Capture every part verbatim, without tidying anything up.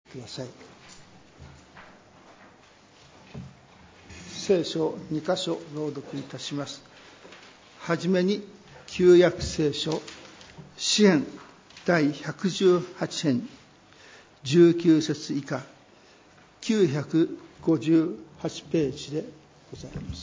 ください。聖書をに箇所朗読いたします。はじめに旧約聖書詩編第ひゃくじゅうはち編じゅうきゅう節以下きゅうひゃくごじゅうはちページでございます。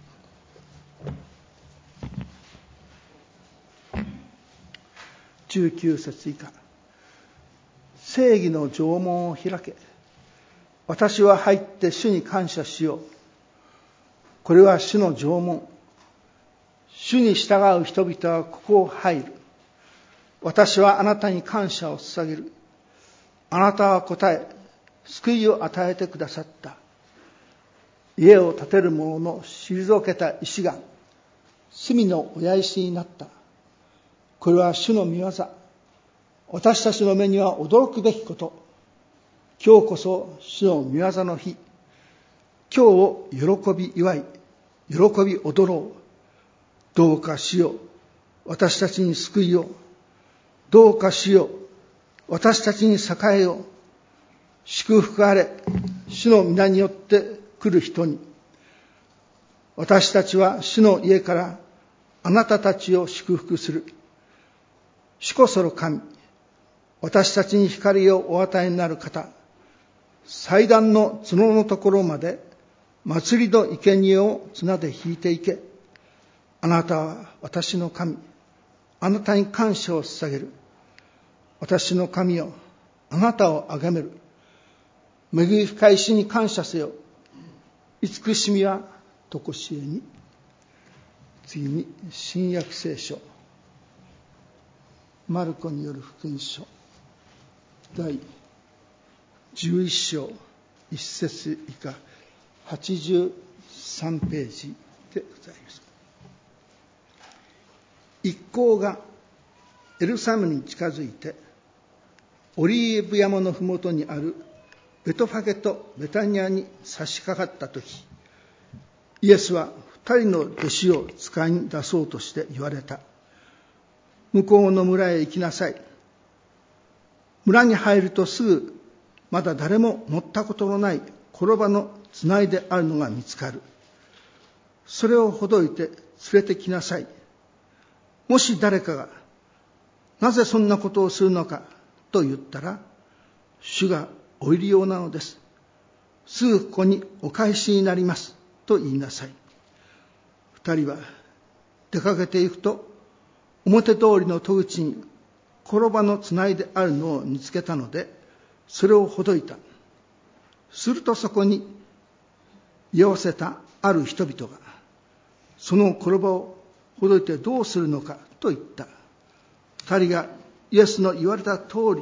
じゅうきゅう節以下。正義の城門を開け、私は入って主に感謝しよう。これは主の城門。主に従う人々はここを入る。私はあなたに感謝を捧げる。あなたは答え、救いを与えてくださった。家を建てる者の退けた石が隅の親石になった。これは主の御業。私たちの目には驚くべきこと。今日こそ主の御業の日。今日を喜び祝い、喜び踊ろう。どうか主よ、私たちに救いを。どうか主よ、私たちに栄えよ。祝福あれ、主の皆によって来る人に。私たちは主の家からあなたたちを祝福する。主こその神。私たちに光をお与えになる方。祭壇の角のところまで祭りの生贄を綱で引いていけ。あなたは私の神。あなたに感謝を捧げる。私の神よ、あなたを崇める。恵み深い主に感謝せよ。慈しみはとこしえに。次に新約聖書マルコによる福音書第じゅういっ章いち節以下はちじゅうさんページでございます。一行がエルサレムに近づいてオリーブ山のふもとにあるベトファゲとベタニアに差し掛かったとき、イエスは二人の弟子を使いに出そうとして言われた。向こうの村へ行きなさい。村に入るとすぐまだ誰も乗ったことのない転ばのつないであるのが見つかる。それをほどいて連れてきなさい。もし誰かがなぜそんなことをするのかと言ったら、主がお入り用なのです。すぐここにお返しになりますと言いなさい。二人は出かけていくと、表通りの戸口に転ばのつないであるのを見つけたので、それをほどいた。するとそこに居合わせたある人々が、その転ばをほどいてどうするのかと言った。二人がイエスの言われた通り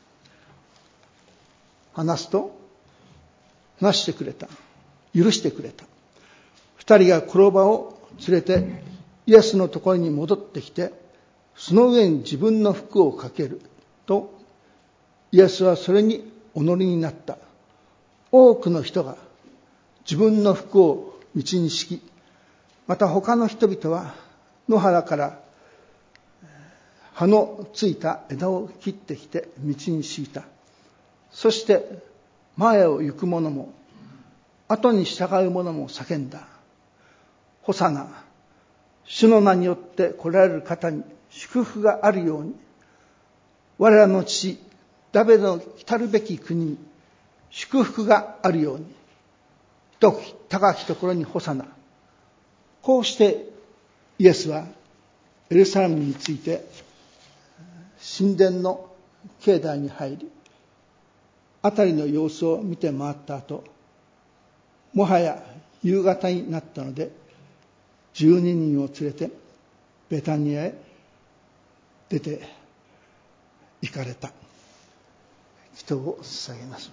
話すと、話してくれた。許してくれた。二人が転ばを連れてイエスのところに戻ってきて、その上に自分の服をかけると、イエスはそれにお乗りになった。多くの人が自分の服を道に敷き、また他の人々は野原から葉のついた枝を切ってきて道に敷いた。そして前を行く者も後に従う者も叫んだ。ホサナ、主の名によって来られる方に祝福があるように、我らの父ダビデの来るべき国に祝福があるように。と高きところにホサナ。こうしてイエスはエルサレムについて神殿の境内に入り、辺りの様子を見て回った後、もはや夕方になったので、十二人を連れてベタニアへ出て行かれた。祈祷を捧げます。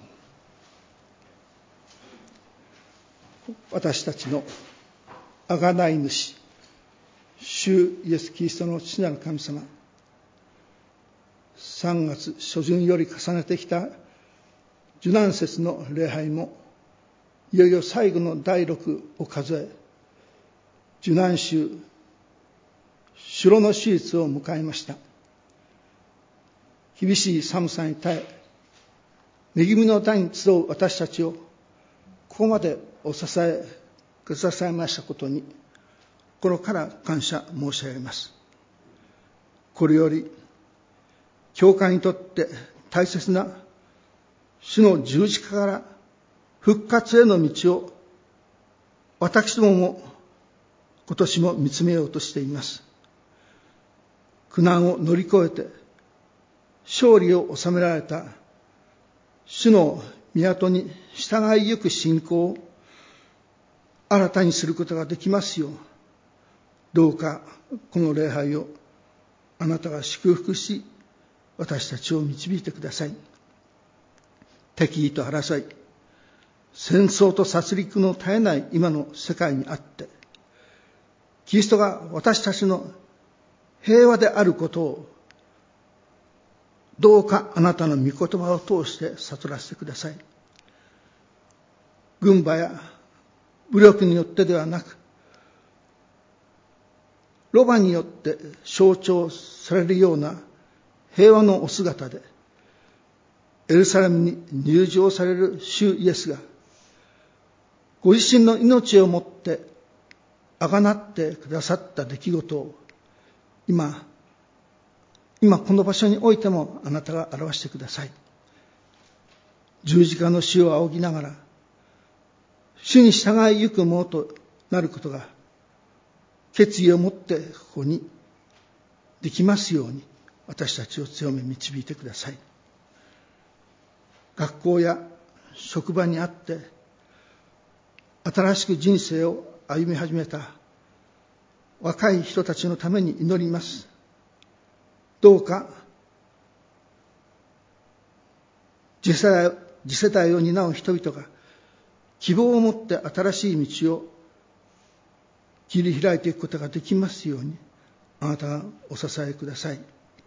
私たちの贖い主、主イエス・キリストの父なる神様、さんがつ初旬より重ねてきた受難節の礼拝も、いよいよ最後の第六を数え、受難週、主の手術を迎えました。厳しい寒さに耐え、 恵みの谷に集う私たちをここまでお支えくださいましたことに心から感謝申し上げます。これより教会にとって大切な主の十字架から復活への道を私どもも今年も見つめようとしています。苦難を乗り越えて勝利を収められた主の港に従いゆく信仰を新たにすることができますよう、どうかこの礼拝をあなたが祝福し、私たちを導いてください。敵意と争い、戦争と殺戮の絶えない今の世界にあって、キリストが私たちの平和であることをどうかあなたの御言葉を通して悟らせてください。軍馬や武力によってではなく、ロバによって象徴されるような平和のお姿でエルサレムに入場される主イエスがご自身の命をもって贖ってくださった出来事を今今この場所においてもあなたが表してください。十字架の死を仰ぎながら主に従いゆくものとなることが決意を持ってここにできますように私たちを強め導いてください。学校や職場にあって新しく人生を歩み始めた若い人たちのために祈ります。どうか次世代、次世代を担う人々が希望を持って新しい道を切り開いていくことができますようにあなたがお支えください。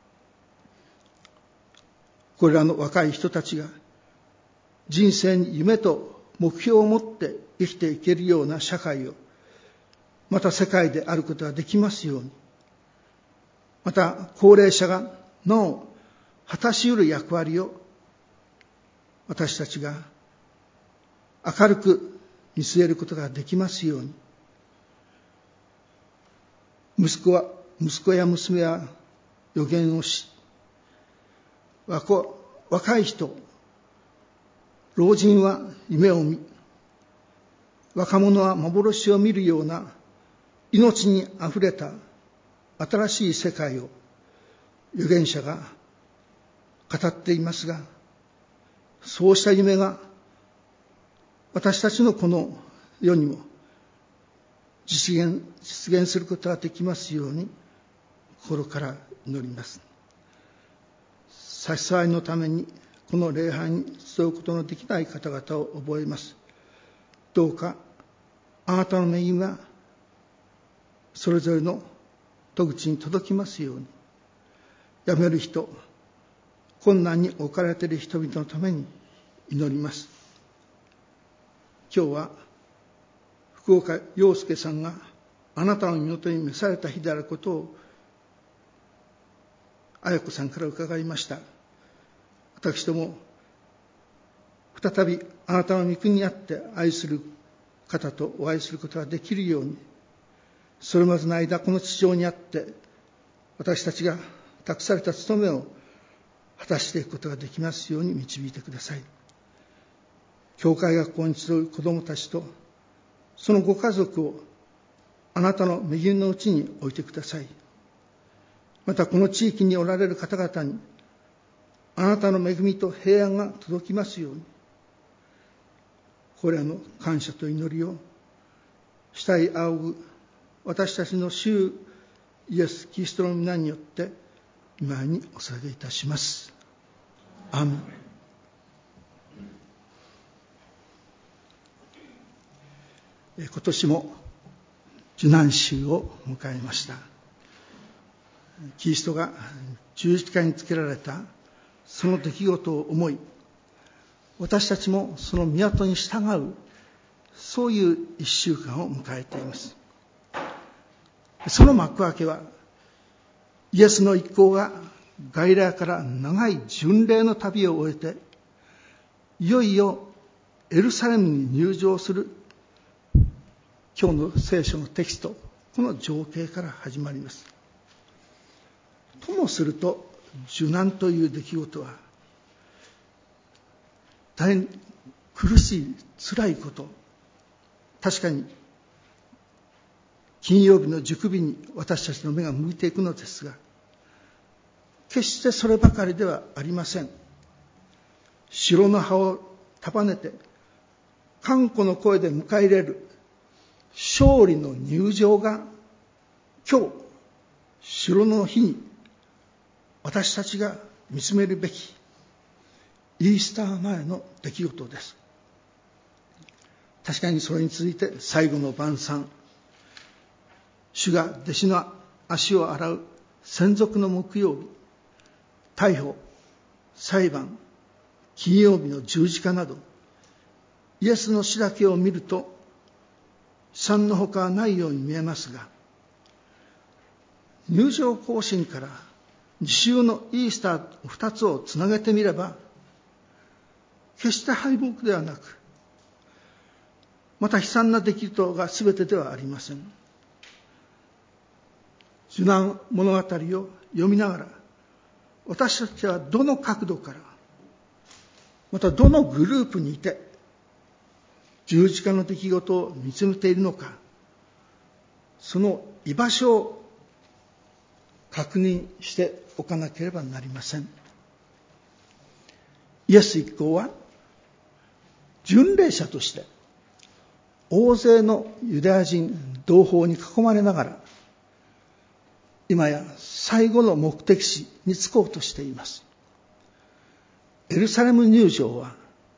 これらの若い人たちが人生に夢と目標を持って生きていけるような社会をまた世界であることができますように、また高齢者がなお果たし得る役割を私たちが明るく見据えることができますように、息子は息子や娘は予言をし、若い人老人は夢を見、若者は幻を見るような命にあふれた新しい世界を預言者が語っていますが、そうした夢が私たちのこの世にも実現、実現することができますように心から祈ります。差し障りのためにこの礼拝に集うことのできない方々を覚えます。どうかあなたの恵みがそれぞれの戸口に届きますように、辞める人、困難に置かれている人々のために祈ります。今日は福岡陽介さんがあなたの身元に召された日であることを綾子さんから伺いました。私ども再びあなたの御国にあって愛する方とお会いすることができるように、それまでの間この地上にあって私たちが託された務めを果たしていくことができますように導いてください。教会学校に集う子どもたちとそのご家族をあなたの恵みのうちに置いてください。またこの地域におられる方々にあなたの恵みと平安が届きますように、これらの感謝と祈りを慕い仰ぐ私たちの主イエス・キリストの皆によって御前にお捧げいたします。アーメン。今年も受難週を迎えました。キリストが十字架につけられたその出来事を思い、私たちもその港に従う、そういう一週間を迎えています。その幕開けはイエスの一行がガリラヤから長い巡礼の旅を終えていよいよエルサレムに入場する今日の聖書のテキスト、この情景から始まります。ともすると受難という出来事は大変苦しい辛いこと、確かに金曜日の熟日に私たちの目が向いていくのですが、決してそればかりではありません。城の葉を束ねて歓呼の声で迎え入れる勝利の入場が今日城の日に私たちが見つめるべきイースター前の出来事です。確かにそれに続いて最後の晩餐、主が弟子の足を洗う専属の木曜日、逮捕、裁判、金曜日の十字架など、イエスの死だけを見ると悲惨のほかはないように見えますが、入場行進から自習のイースター二つをつなげてみれば、決して敗北ではなく、また悲惨な出来事が全てではありません。受難物語を読みながら、私たちはどの角度から、またどのグループにいて、十字架の出来事を見つめているのか、その居場所を確認しておかなければなりません。イエス一行は、巡礼者として、大勢のユダヤ人同胞に囲まれながら、今や最後の目的地に着こうとしています。エルサレム入場は、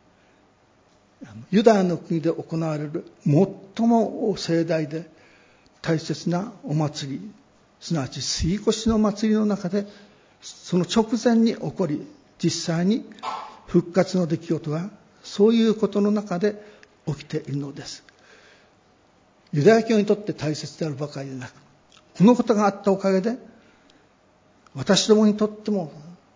ユダヤの国で行われる最も盛大で大切なお祭り、すなわち杉越の祭りの中で、その直前に起こり、実際に復活の出来事はそういうことの中で起きているのです。ユダヤ教にとって大切であるばかりでなく、このことがあったおかげで、私どもにとっても、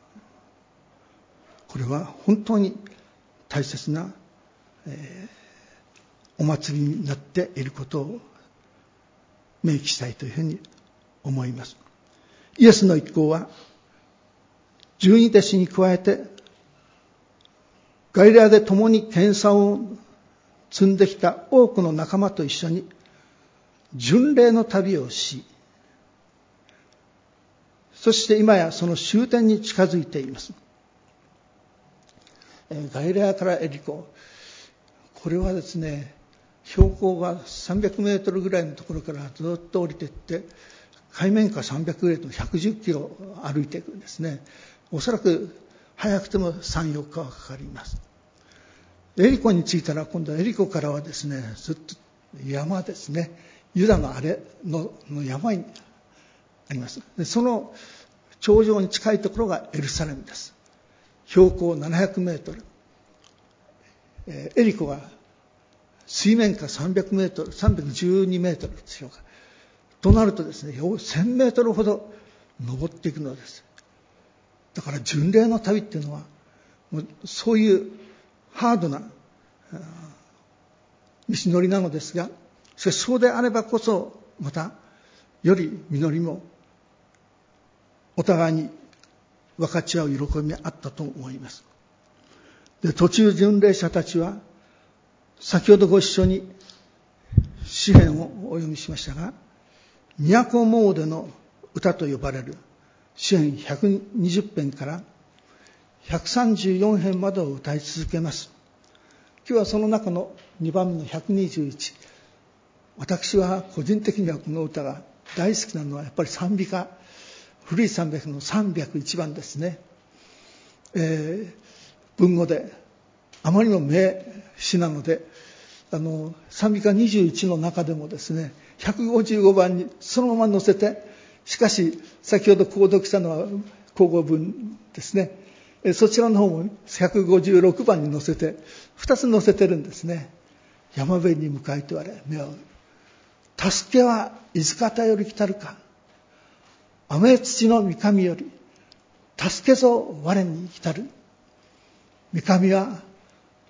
これは本当に大切な、えー、お祭りになっていることを明記したいというふうに思います。イエスの一行は、十二弟子に加えて、ガリラヤで共に研鑽を積んできた多くの仲間と一緒に、巡礼の旅をし、そして今やその終点に近づいています。ガリラヤからエリコ、これはですね、標高がさんびゃくメートルぐらいのところからずっと降りていって、海面下さんびゃくぐらいのひゃくじゅっキロ歩いていくんですね。おそらく早くてもさん、よっかはかかります。エリコに着いたら、今度はエリコからはですね、ずっと山ですね、ユダのあれ の, の山にあります。でその頂上に近いところがエルサレムです。標高ななひゃくメートル、えー、エリコが水面下さんびゃくメートル、さんびゃくじゅうにメートルでしょうか。となるとですね、せんメートルほど登っていくのです。だから巡礼の旅っていうのは、もうそういうハードな道のりなのですが、しかしそうであればこそ、またより実りもお互いに分かち合う喜びがあったと思います。で、途中巡礼者たちは、先ほどご一緒に詩編をお読みしましたが、都詣での歌と呼ばれる詩編ひゃくにじゅっ編からひゃくさんじゅうよん編までを歌い続けます。今日はその中のにばんめのひゃくにじゅういち、私は個人的にはこの歌が大好きなのはやっぱり賛美歌、古い賛美歌のさんびゃくいちばんですね。えー、文語であまりの名詩なので、あの賛美歌にじゅういちの中でもですね、ひゃくごじゅうごばんにそのまま載せて、しかし先ほど購読したのは口語文ですね。そちらの方もひゃくごじゅうろくばんに載せて、ふたつ載せてるんですね。山辺に向かいて我目を、助けはいずかたより来たるか、雨土の御神より助けぞ我に来たる。御神は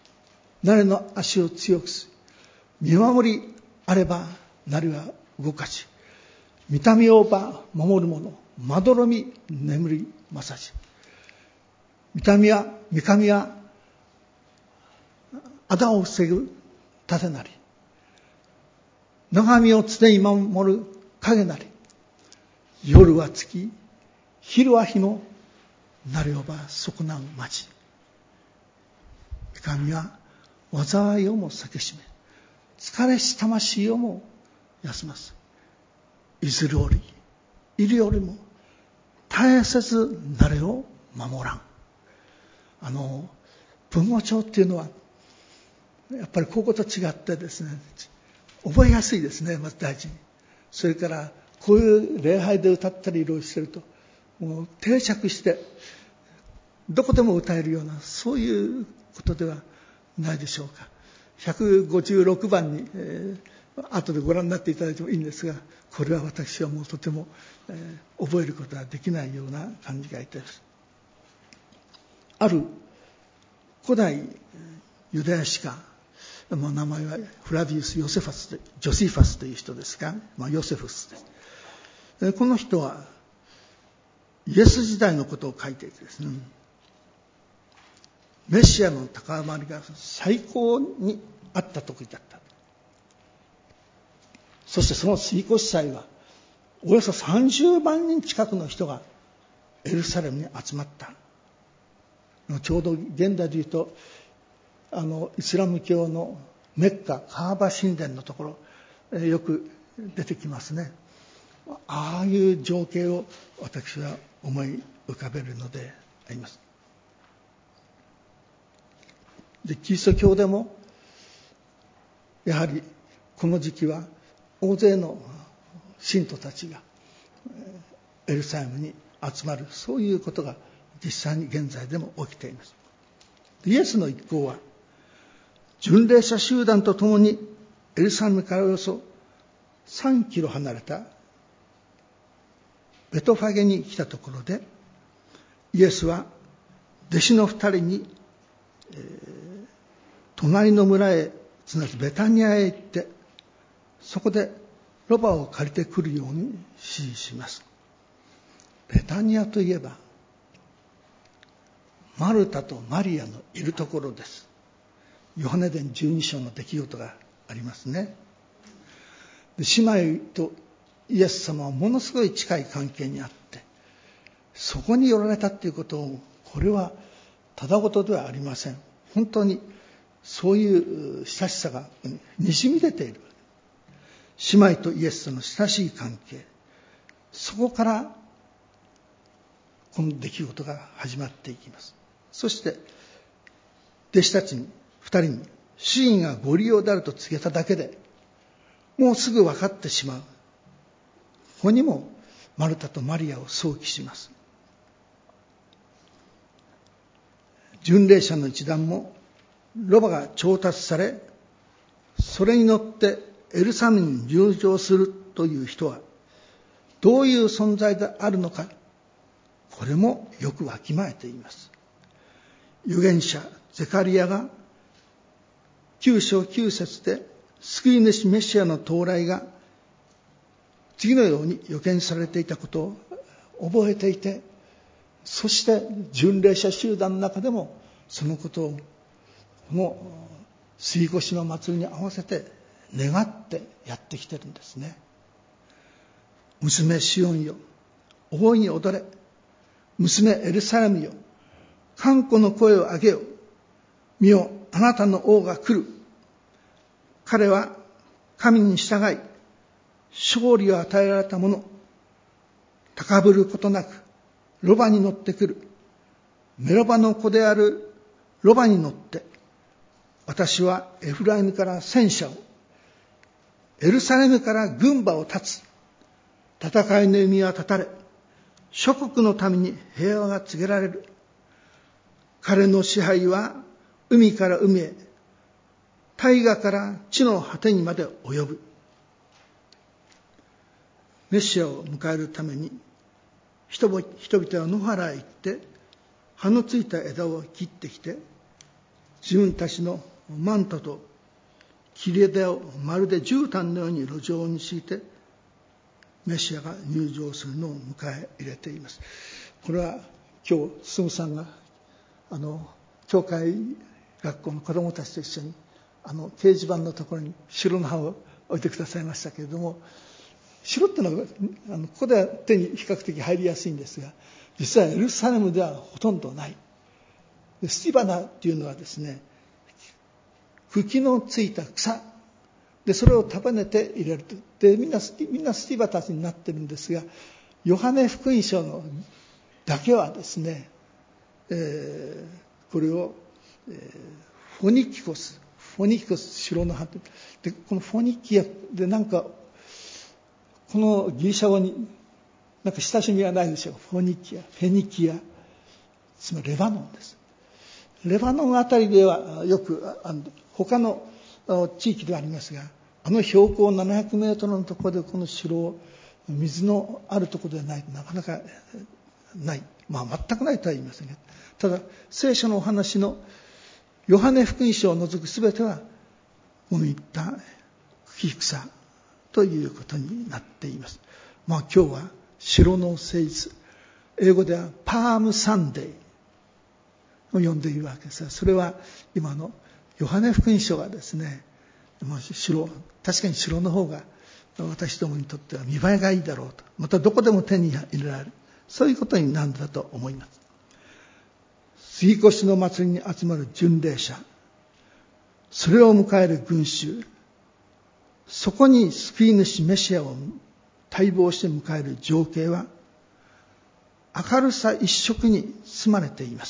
なれの足を強くし、見守りあればなれは動かし、見た目をば守る者、まどろみ眠りまさし。見た目は、見神は、仇を防ぐ盾なり、長身を常に守る影なり、夜は月、昼は日もなれをば損なう町。見神は災いをも避けしめ、疲れし魂をも休ます。いずるおり、いるよりも絶えせずなれを守らん。あの文語帳っていうのはやっぱりここと違ってですね、覚えやすいですね。まず大事に。それからこういう礼拝で歌ったりいろいろしてると、もう定着してどこでも歌えるような、そういうことではないでしょうか。ひゃくごじゅうろくばんに、えー、後でご覧になっていただいてもいいんですが、これは私はもうとても、えー、覚えることができないような感じがいたします。ある古代ユダヤ史家、もう名前はフラビウス・ヨセファスで、ジョシファスという人ですが、まあ、ヨセフスです。この人はイエス時代のことを書いていてですね、メシアの高まりが最高にあった時だった。そしてその追越祭はおよそさんじゅうまんにん近くの人がエルサレムに集まった。ちょうど現代でいうとあのイスラム教のメッカカーバ神殿のところ、よく出てきますね。ああいう情景を私は思い浮かべるのであります。で、キリスト教でもやはりこの時期は大勢の信徒たちがエルサレムに集まる、そういうことが実際に現在でも起きています。イエスの一行は巡礼者集団とともにエルサレムからおよそさんキロ離れたベトファゲに来たところで、イエスは弟子の二人に、えー、隣の村へ、すなわちベタニアへ行って、そこでロバを借りてくるように指示します。ベタニアといえばマルタとマリアのいるところです。ヨハネ伝じゅうに章の出来事がありますね。で、姉妹とイエス様はものすごい近い関係にあって、そこに寄られたということを、これはただごとではありません。本当にそういう親しさがにじみ出ている。姉妹とイエスとの親しい関係、そこからこの出来事が始まっていきます。そして弟子たちに二人に主人がご利用であると告げただけで、もうすぐ分かってしまう。ここにもマルタとマリアを想起します。巡礼者の一団もロバが調達され、それに乗ってエルサレムに入場するという人はどういう存在であるのか、これもよくわきまえています。預言者ゼカリヤがきゅう章きゅう節で救い主メシアの到来が次のように予見されていたことを覚えていて、そして巡礼者集団の中でもそのことをこの杉越の祭りに合わせて願ってやってきてるんですね。娘シオンよ、大いに踊れ。娘エルサレムよ、歓呼の声を上げよ。見よ、あなたの王が来る。彼は神に従い勝利を与えられた者、高ぶることなくロバに乗ってくる。メロバの子であるロバに乗って、私はエフライムから戦車を、エルサレムから軍馬を立つ。戦いの弓は断たれ、諸国のために平和が告げられる。彼の支配は海から海へ、大河から地の果てにまで及ぶ。メシアを迎えるために人々は野原へ行って、葉のついた枝を切ってきて、自分たちのマントと切り枝をまるで絨毯のように路上に敷いてメシアが入場するのを迎え入れています。これは今日スムさんがあの教会学校の子どもたちと一緒にあの掲示板のところに白の葉を置いてくださいましたけれども、白ってのはあのここでは手に比較的入りやすいんですが、実はエルサレムではほとんどない。でスティバナっていうのはですね、茎のついた草で、それを束ねて入れると。でみんなみんなスティバたちになってるんですが、ヨハネ福音書のだけはですね、えー、これを、えー、フォニキコスフォニキコス白の葉で、このフォニキアでなんかこのギリシャ語になんか親しみはないでしょう。フォニキア、フェニキア、つまりレバノンです。レバノンあたりではよくあの他の地域ではありますが、あの標高ななひゃくメートルのところでこの城を水のあるところでないとなかなかない、まあ全くないとは言いませんが、ただ聖書のお話のヨハネ福音書を除くすべてはこういった茎草ということになっています。まあ今日は城の聖日、英語ではパームサンデーを呼んでいるわけですが、それは今のヨハネ福音書がですね、城、確かに城の方が私どもにとっては見栄えがいいだろうと、またどこでも手に入れられる、そういうことになるんだと思います。杉越の祭りに集まる巡礼者、それを迎える群衆、そこに救い主メシアを待望して迎える情景は明るさ一色に包まれています。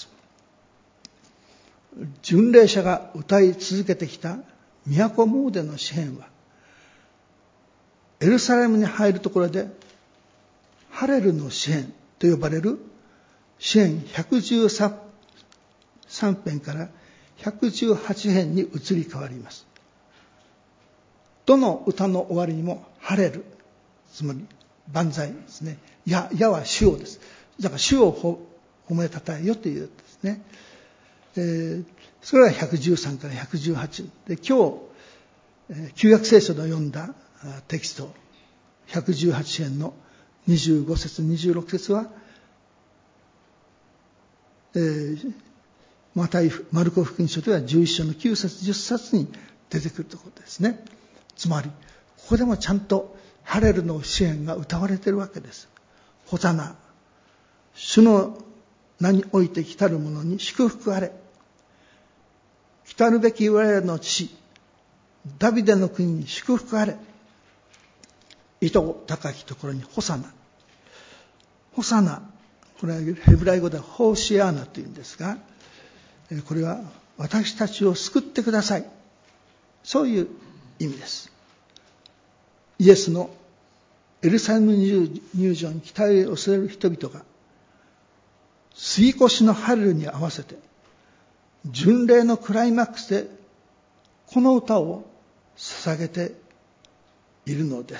巡礼者が歌い続けてきた都詣での詩篇は、エルサレムに入るところでハレルの詩篇と呼ばれる詩篇ひゃくじゅうさん編からひゃくじゅうはち編に移り変わります。どの歌の終わりにもハレル、つまり万歳ですね。や、やは主をです。だから主を褒めたたえよというですね。えー、それはひゃくじゅうさんからひゃくじゅうはちで、今日、えー、旧約聖書で読んだテキストひゃくじゅうはち編のにじゅうご節にじゅうろく節は、えー、マタイマルコ福音書ではじゅういっ章のきゅう節じゅっ節に出てくるところですね。つまりここでもちゃんとハレルの詩篇が歌われているわけです。ホサナ、主の名において来たる者に祝福あれ、来たるべき我らの父ダビデの国に祝福あれ、意図高きところにホサナ。ホサナ、これはヘブライ語ではホーシアーナというんですが、これは私たちを救ってください、そういう意味です。イエスのエルサレム入場に期待を寄せる人々が杉越のハレルに合わせて巡礼のクライマックスでこの歌を捧げているのです。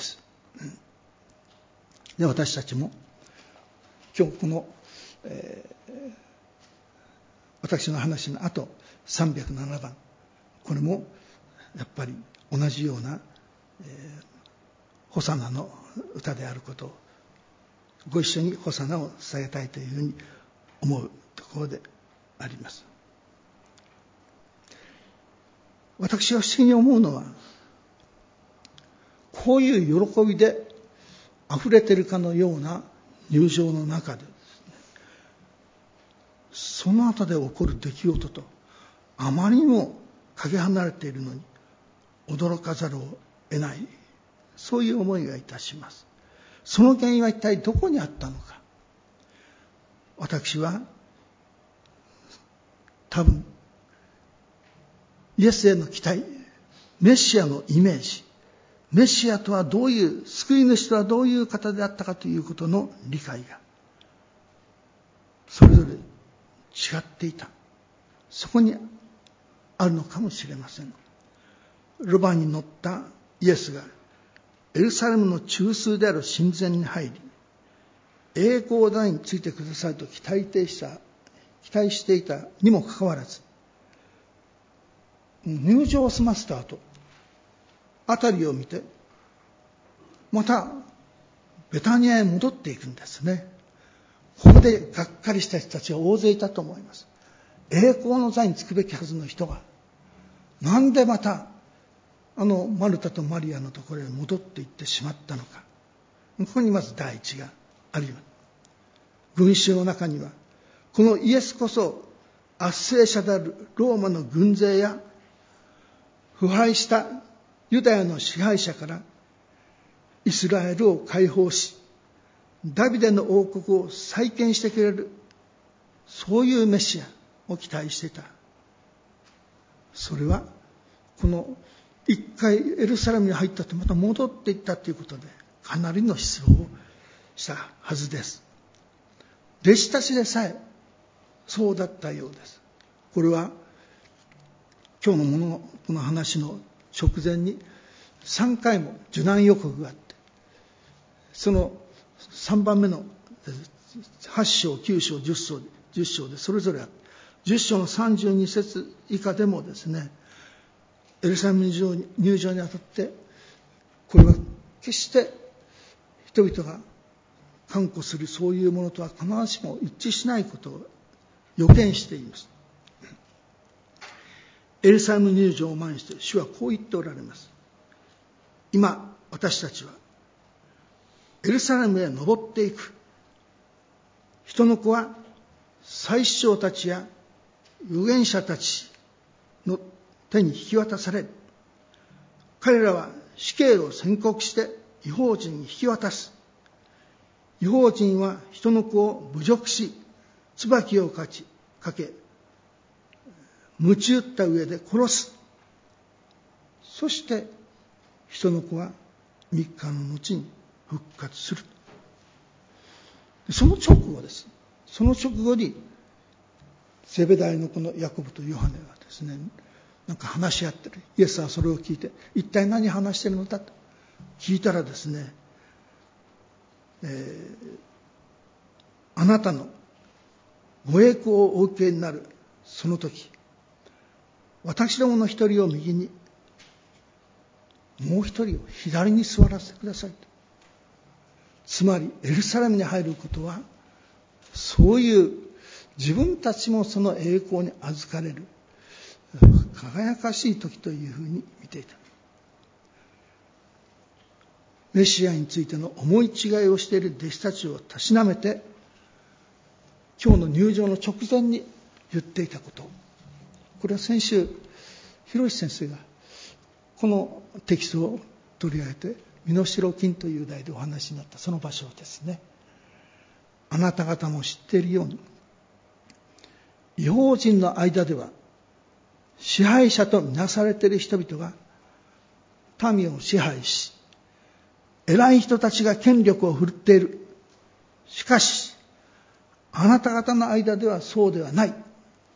で、私たちも今日この、えー、私の話の後さんびゃくななばん、これもやっぱり同じような、えー、ホサナの歌であることをご一緒にホサナを捧げたいというふうに思うところであります。私は不思議に思うのは、こういう喜びで溢れているかのような入場の中でですね、その後で起こる出来事とあまりにもかけ離れているのに驚かざるを得ない、そういう思いがいたします。その原因は一体どこにあったのか。私は多分イエスへの期待、メシアのイメージ、メシアとはどういう、救い主とはどういう方であったかということの理解がそれぞれ違っていた、そこにあるのかもしれません。ロバに乗ったイエスがエルサレムの中枢である神前に入り、栄光台についてくださいと期待した期待していたにもかかわらず、 入場を済ませた後、辺りを見てまたベタニアへ戻っていくんですね。ここでがっかりした人たちは大勢いたと思います。栄光の座につくべきはずの人がなんでまたあのマルタとマリアのところへ戻っていってしまったのか。ここにまず第一があるように、群衆の中にはこのイエスこそ圧政者であるローマの軍勢や腐敗したユダヤの支配者からイスラエルを解放し、ダビデの王国を再建してくれる、そういうメシアを期待していた。それはこの一回エルサレムに入ったとまた戻っていったということでかなりの失望をしたはずです。弟子たちでさえそうだったようです。これは今日のものこの話の直前にさんかいも受難予告があって、そのさんばんめのはち章、きゅう章、じゅっ章、じゅっ章でそれぞれあって、じゅっ章のさんじゅうに節以下でもですね、エルサレム入場にあたってこれは決して人々が歓呼するそういうものとは必ずしも一致しないことを予見しています。エルサレム入場を前にして主はこう言っておられます。今私たちはエルサレムへ登っていく。人の子は祭司長たちや預言者たちの手に引き渡される。彼らは死刑を宣告して異邦人に引き渡す。異邦人は人の子を侮辱し、椿をかちかけ鞭打った上で殺す。そして人の子は三日の後に復活する。その直後です。その直後にゼベダイのこのヤコブとヨハネがですね、なんか話し合ってる。イエスはそれを聞いて、一体何話してるのだと聞いたらですね、えー、あなたのご栄光をお受けになるその時、私どもの一人を右に、もう一人を左に座らせてくださいと。つまりエルサレムに入ることは、そういう自分たちもその栄光に預かれる輝かしい時というふうに見ていた。メシアについての思い違いをしている弟子たちをたしなめて、今日の入場の直前に言っていたこと、これは先週広石先生がこのテキストを取り上げて身代金という題でお話になったその場所ですね。あなた方も知っているように、異邦人の間では支配者とみなされている人々が民を支配し、偉い人たちが権力を振るっている。しかしあなた方の間ではそうではない。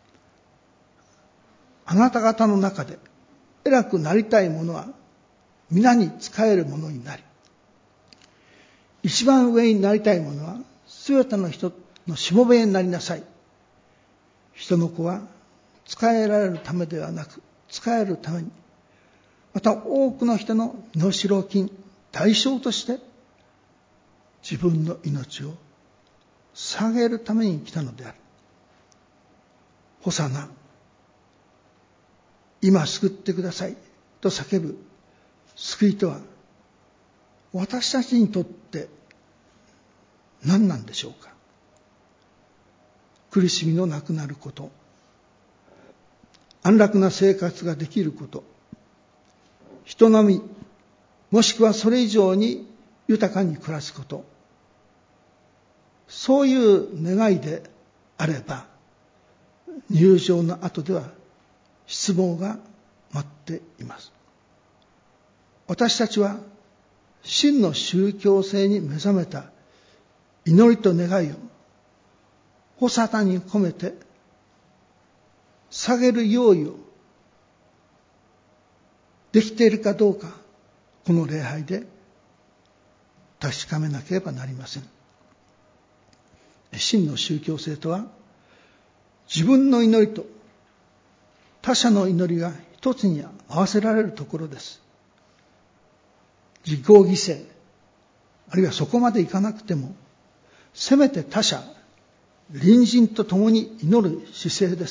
あなた方の中で偉くなりたい者は皆に仕える者になり、一番上になりたい者はすべての人のしもべになりなさい。人の子は仕えられるためではなく、仕えるために、また多くの人の身代金、代償として自分の命を捧げるために来たのである。ホサナ、今救ってくださいと叫ぶ救いとは、私たちにとって何なんでしょうか。苦しみのなくなること、安楽な生活ができること、人並みもしくはそれ以上に豊かに暮らすこと、そういう願いであれば、入場の後では失望が待っています。私たちは真の宗教性に目覚めた祈りと願いをホサタに込めて下げる用意をできているかどうか、この礼拝で確かめなければなりません。真の宗教性とは、自分の祈りと他者の祈りが一つに合わせられるところです。自己犠牲、あるいはそこまでいかなくても、せめて他者、隣人と共に祈る姿勢です。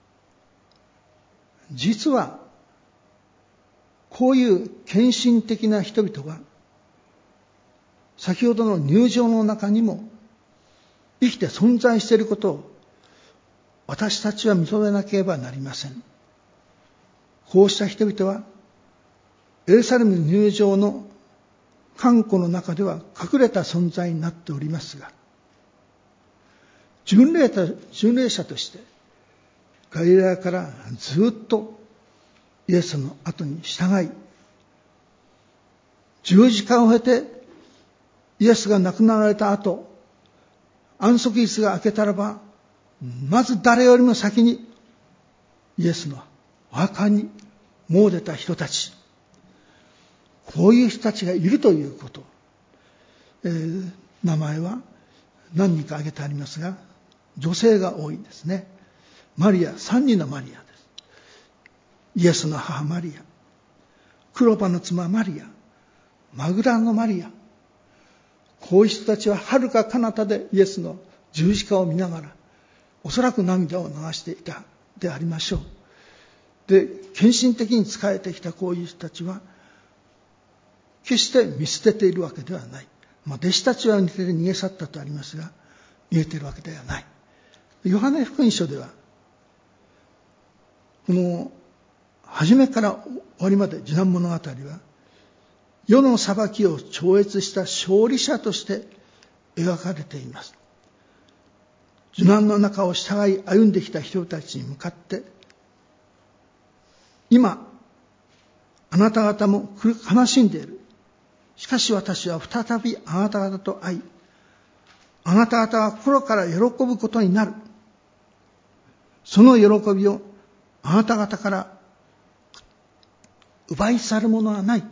実は、こういう献身的な人々が、先ほどの入場の中にも生きて存在していることを私たちは認めなければなりません。こうした人々はエルサレム入場の観光の中では隠れた存在になっておりますが、巡礼者、巡礼者としてガリラヤからずっとイエスの後に従い、十字架を経てイエスが亡くなられた後、安息日が明けたらば、まず誰よりも先にイエスのお墓に詣でた人たち、こういう人たちがいるということ、えー、名前は何人か挙げてありますが、女性が多いんですね。マリア、三人のマリアです。イエスの母マリア、クロパの妻マリア、マグダラのマリア、こういう人たちは遥か彼方でイエスの十字架を見ながら、おそらく涙を流していたでありましょう。で、献身的に仕えてきたこういう人たちは、決して見捨てているわけではない。まあ、弟子たちは似てて逃げ去ったとありますが、逃げているわけではない。ヨハネ福音書では、この初めから終わりまで受難物語は、世の裁きを超越した勝利者として描かれています。受難の中を従い歩んできた人たちに向かって、今、あなた方も悲しんでいる。しかし私は再びあなた方と会い、あなた方が心から喜ぶことになる。その喜びをあなた方から奪い去るものはない。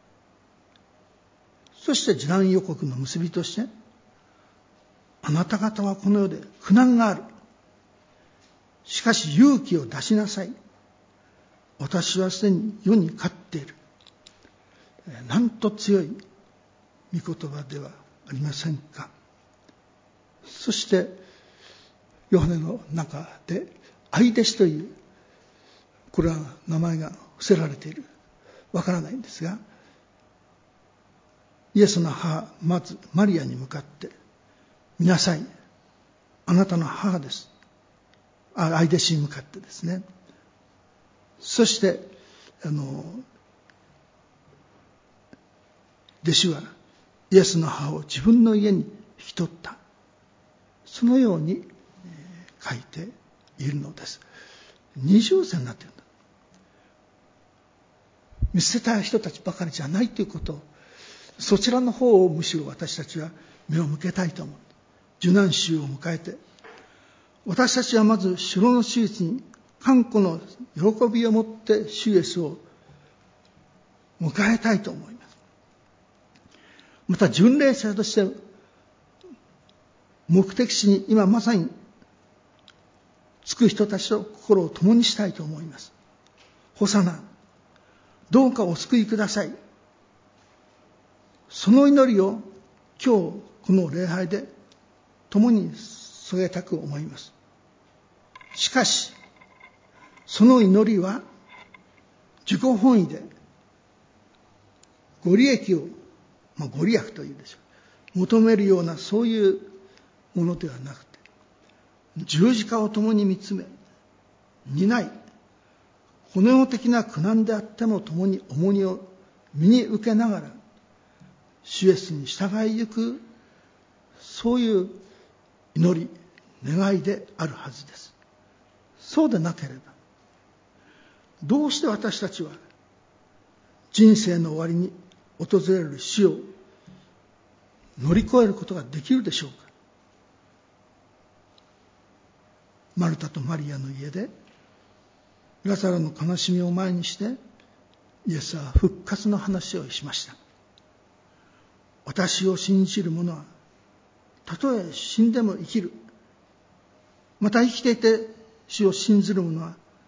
そして受難予告の結びとして、あなた方はこの世で苦難がある。しかし勇気を出しなさい。私はすでに世に勝っている。なんと強い御言葉ではありませんか。そしてヨハネの中で愛弟子という、これは名前が伏せられている、わからないんですが、イエスの母、まずマリアに向かって、見なさい、あなたの母です。あ、愛弟子に向かってですね。そしてあの弟子はイエスの母を自分の家に引き取った。そのように書いているのです。二重線になっているんだ。見捨てた人たちばかりじゃないということを、そちらの方をむしろ私たちは目を向けたいと思う。受難週を迎えて、私たちはまず城の手術に看護の喜びを持って主イエスを迎えたいと思います。また巡礼者として目的地に今まさに着く人たちと心を共にしたいと思います。ホサナ、どうかお救いください。その祈りを今日この礼拝で共に添えたく思います。しかしその祈りは自己本位でご利益を、まあ、ご利益というでしょう、求めるようなそういうものではなくて、十字架を共に見つめ担い、この世的な苦難であっても共に重荷を身に受けながら主イエスに従いゆく、そういう祈り願いであるはずです。そうでなければどうして私たちは人生の終わりに訪れる死を乗り越えることができるでしょうか。マルタとマリアの家でラザロの悲しみを前にしてイエスは復活の話をしました。私を信じる者はたとえ死んでも生きる。また生きていて主を信ずる者は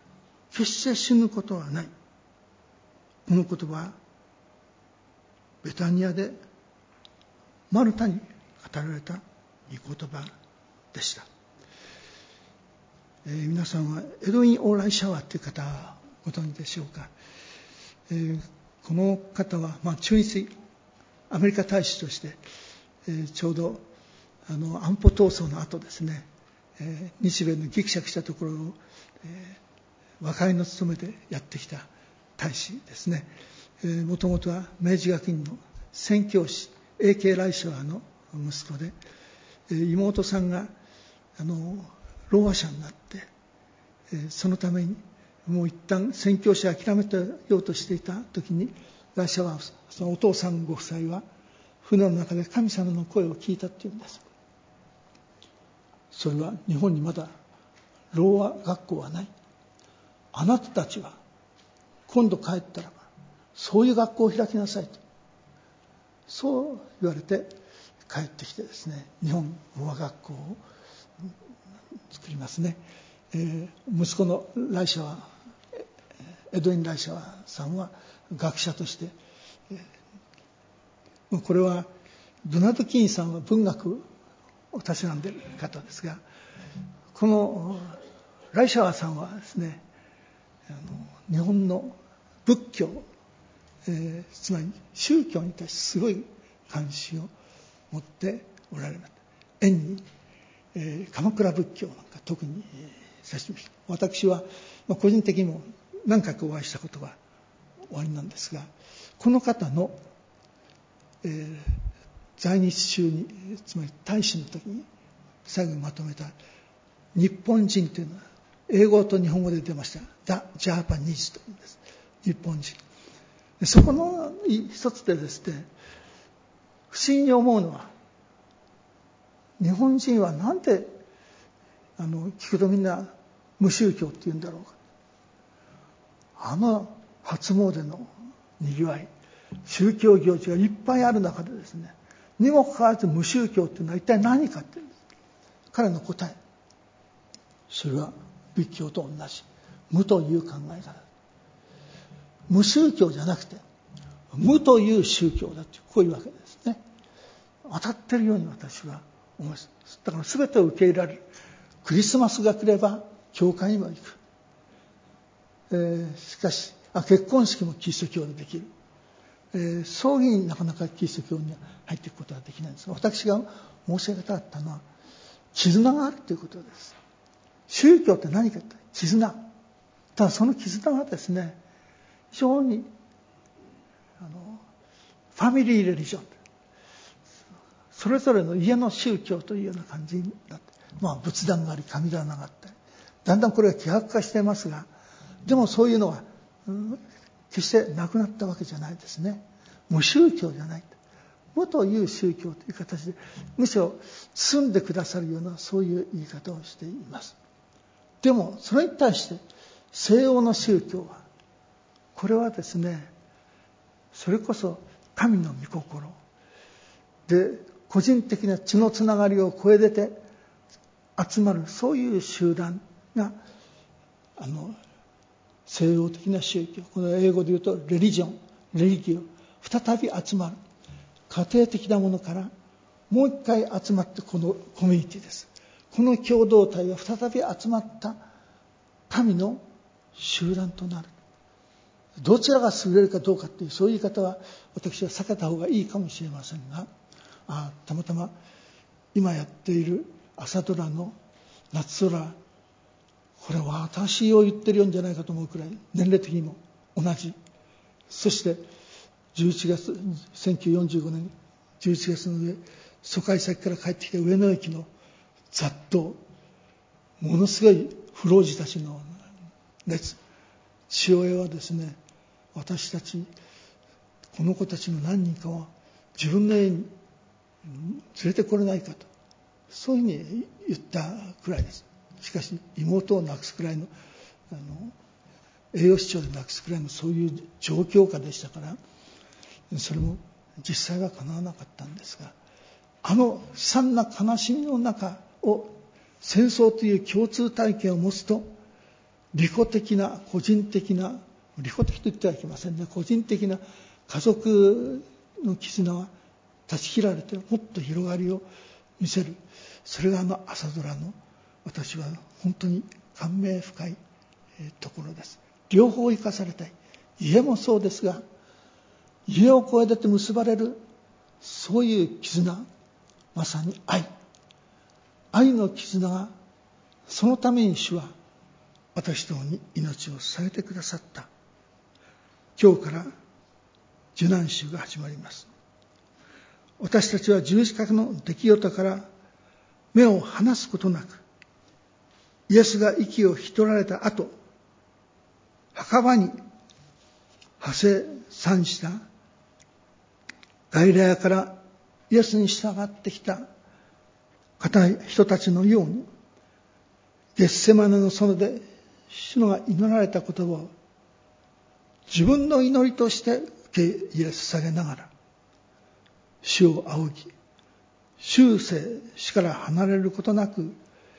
決して死ぬことはない。この言葉はベタニアでマルタに語られた御言葉でした。えー、皆さんはエドウィン・オーライ・シャワーという方はご存知でしょうか。えー、この方は、まあ、駐日アメリカ大使として、えー、ちょうどあの安保闘争の後ですね、えー、日米のギクシャクしたところを、えー、和解の務めでやってきた大使ですね。もともとは明治学院の宣教師 エーケー ライシャワーの息子で、えー、妹さんがあのろうあ者になって、えー、そのためにもう一旦宣教師を諦めてようとしていた時に、ライシャワーそのお父さんご夫妻は船の中で神様の声を聞いたっていうんです。それは日本にまだろうあ学校はない。あなたたちは今度帰ったらばそういう学校を開きなさいと、そう言われて帰ってきてですね、日本ろうあ学校を作りますね。えー、息子のライシャワー、エドウィン・ライシャワーさんは学者として、えー、これはドナルド・キーンさんは文学をたしなんでいる方ですが、このライシャワーさんはですね、あの日本の仏教、えー、つまり宗教に対してすごい関心を持っておられます。縁に、えー、鎌倉仏教なんか特に、えー、親しみました。私は、まあ、個人的にも何回かお会いしたことがおありなんですが、この方の、えー、在日中に、つまり大使の時に最後にまとめた日本人というのは英語と日本語で出ました。The Japanese というんです。日本人。そこの一つでですね、不思議に思うのは、日本人はなんであの聞くとみんな無宗教って言うんだろうか。あの初詣のにぎわい、宗教行事がいっぱいある中でですね、にもかかわらず無宗教っていうのは一体何かっていうんです。彼の答え、それは仏教と同じ無という考え方。無宗教じゃなくて無という宗教だという、こういうわけですね。当たってるように私は思います。だから全てを受け入れられる。クリスマスが来れば教会にも行く、えー、しかしあ結婚式もキリスト教でできる、えー、葬儀になかなかキリスト教に入っていくことはできないんです。私が申し上げたかったのは絆があるということです。宗教って何かって絆。ただその絆がですね、非常にあのファミリーレリジョン、それぞれの家の宗教というような感じになって、まあ仏壇があり神棚があったり、だんだんこれが希薄化していますが、でもそういうのは、うん、決してなくなったわけじゃないですね。無宗教じゃない。無という宗教という形で、むしろ包んでくださるようなそういう言い方をしています。でもそれに対して西欧の宗教は、これはですね、それこそ神の御心で個人的な血のつながりを超え出て集まる、そういう集団があの西洋的な宗教、これは英語で言うとレリジョン、レリギオ、再び集まる家庭的なものからもう一回集まって、このコミュニティです。この共同体が再び集まった神の集団となる。どちらが優れるかどうかという、そういう言い方は私は避けた方がいいかもしれませんが、あたまたま今やっている朝ドラの夏空、これは私を言ってるようじゃないかと思うくらい年齢的にも同じ。そしてじゅういちがつ、せんきゅうひゃくよんじゅうごねんじゅういちがつの上、疎開先から帰ってきた上野駅の雑踏、ものすごい不老児たちの列。父親はですね、私たちこの子たちの何人かは自分の家に連れてこれないかと、そういうふうに言ったくらいです。しかし妹を亡くすくらいの、あの栄養失調で亡くすくらいのそういう状況下でしたから、それも実際は叶わなかったんですが、あの悲惨な悲しみの中を戦争という共通体験を持つと、 利己的な個人的な、利己的と言ってはいけませんね、個人的な家族の絆が断ち切られてもっと広がりを見せる、それがあの朝ドラの私は本当に感銘深いところです。両方生かされたい。家もそうですが、家を越えて結ばれるそういう絆、まさに愛愛の絆が、そのために主は私どもに命を捧げてくださった。今日から受難週が始まります。私たちは十字架の出来事から目を離すことなく、イエスが息を引き取られた後、墓場に馳せ参したガリラヤからイエスに従ってきた人たちのように、ゲッセマネの園で主のが祈られた言葉を自分の祈りとして受け入れ捧げながら、主を仰ぎ、終生死から離れることなく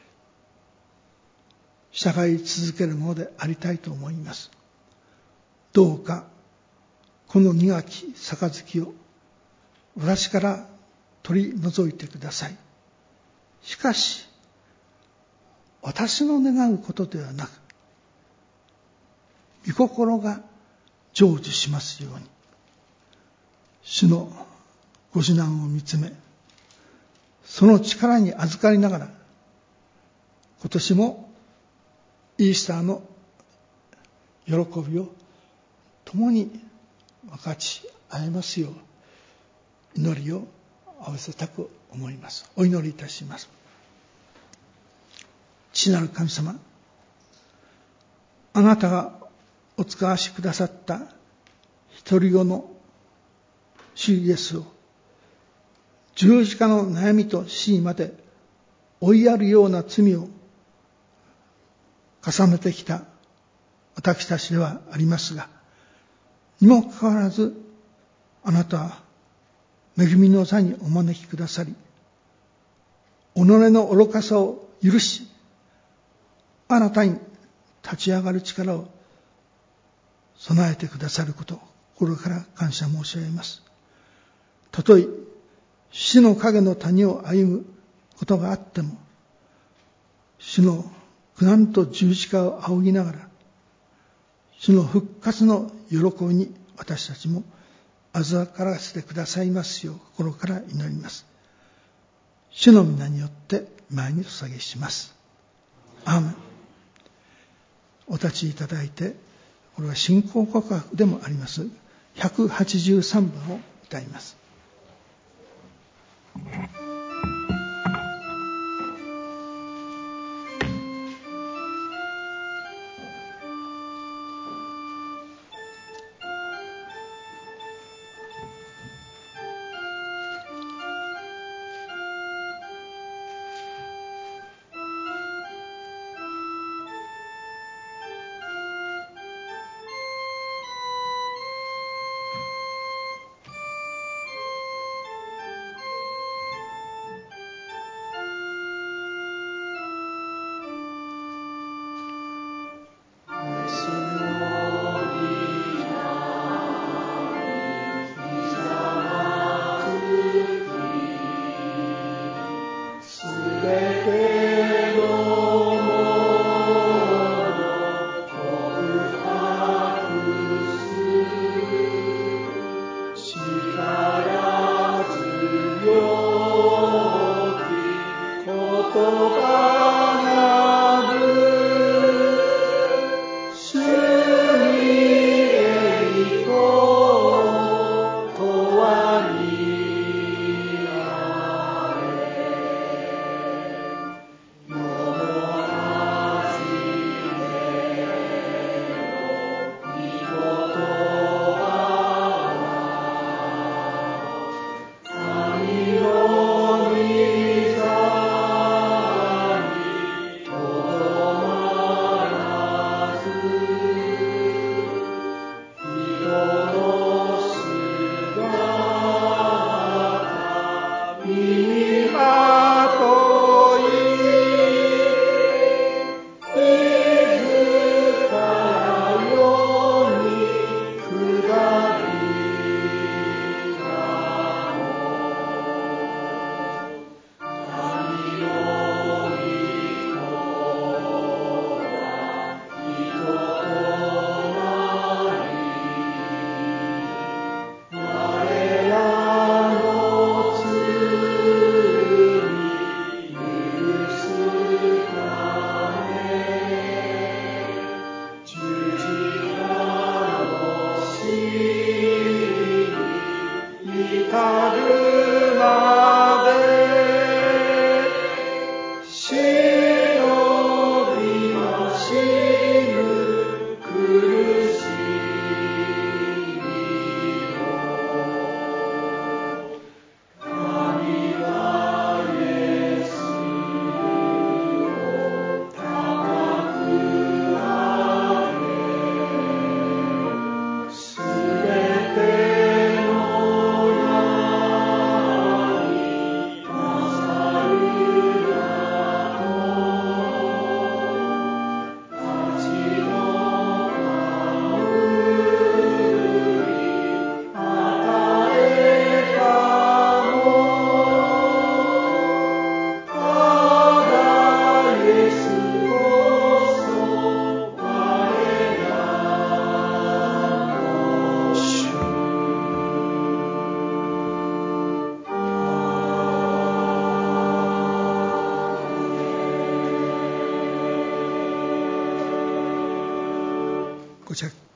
従い続けるものでありたいと思います。どうかこの苦き杯を私から取り除いてください。しかし私の願うことではなく、御心が成就しますように、主のご指南を見つめ、その力に預かりながら、今年もイースターの喜びを共に分かち合えますよう、祈りを合わせたく思います。お祈りいたします。父なる神様、あなたがお使わしくださった一人子の主イエスを十字架の悩みと死にまで追いやるような罪を重ねてきた私たちではありますが、にもかかわらずあなたは恵みの座にお招きくださり、己の愚かさを許し、あなたに立ち上がる力を備えてくださることを心から感謝申し上げます。たとえ死の影の谷を歩むことがあっても、主の苦難と十字架を仰ぎながら、主の復活の喜びに私たちも預からせてくださいますよう心から祈ります。主の皆によって前に捧げします。アーメン。お立ちいただいて、これは信仰告白でもありますひゃくはちじゅうさんばんを歌います。